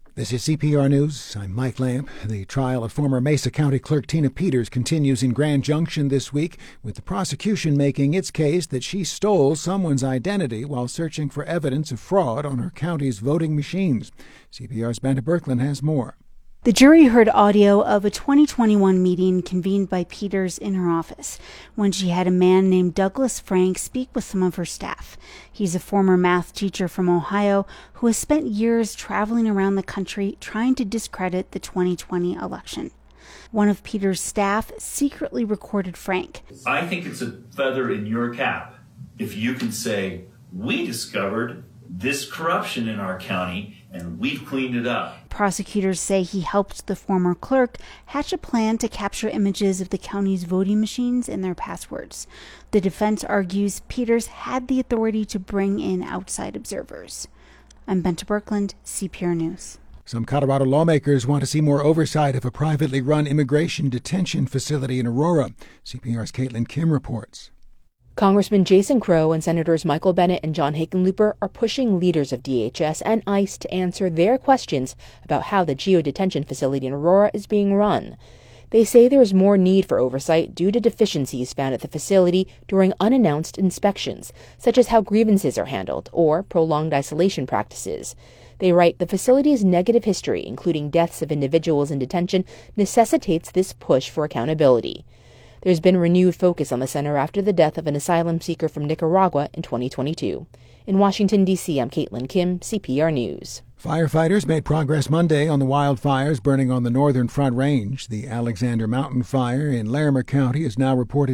This is CPR News. I'm Mike Lamp. The trial of former Mesa County Clerk Tina Peters continues in Grand Junction this week, with the prosecution making its case that she stole someone's identity while searching for evidence of fraud on her county's voting machines. CPR's Benta Birkeland has more. The jury heard audio of a 2021 meeting convened by Peters in her office when she had a man named Douglas Frank speak with some of her staff. He's a former math teacher from Ohio who has spent years traveling around the country trying to discredit the 2020 election. One of Peters' staff secretly recorded Frank. I think it's a feather in your cap if you can say, we discovered this corruption in our county and we've cleaned it up. Prosecutors say he helped the former clerk hatch a plan to capture images of the county's voting machines and their passwords. The defense argues Peters had the authority to bring in outside observers. I'm Benta Birkeland, CPR News. Some Colorado lawmakers want to see more oversight of a privately run immigration detention facility in Aurora. CPR's Caitlin Kim reports. Congressman Jason Crow and Senators Michael Bennet and John Hickenlooper are pushing leaders of DHS and ICE to answer their questions about how the geodetention facility in Aurora is being run. They say there is more need for oversight due to deficiencies found at the facility during unannounced inspections, such as how grievances are handled or prolonged isolation practices. They write the facility's negative history, including deaths of individuals in detention, necessitates this push for accountability. There's been renewed focus on the center after the death of an asylum seeker from Nicaragua in 2022. In Washington, D.C., I'm Caitlin Kim, CPR News. Firefighters made progress Monday on the wildfires burning on the northern Front Range. The Alexander Mountain Fire in Larimer County is now reported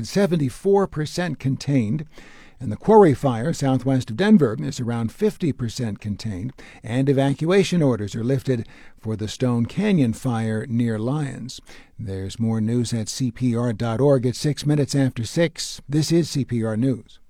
74% contained, and the Quarry Fire southwest of Denver is around 50% contained, and evacuation orders are lifted for the Stone Canyon Fire near Lyons. There's more news at CPR.org at 6 minutes after 6. This is CPR News.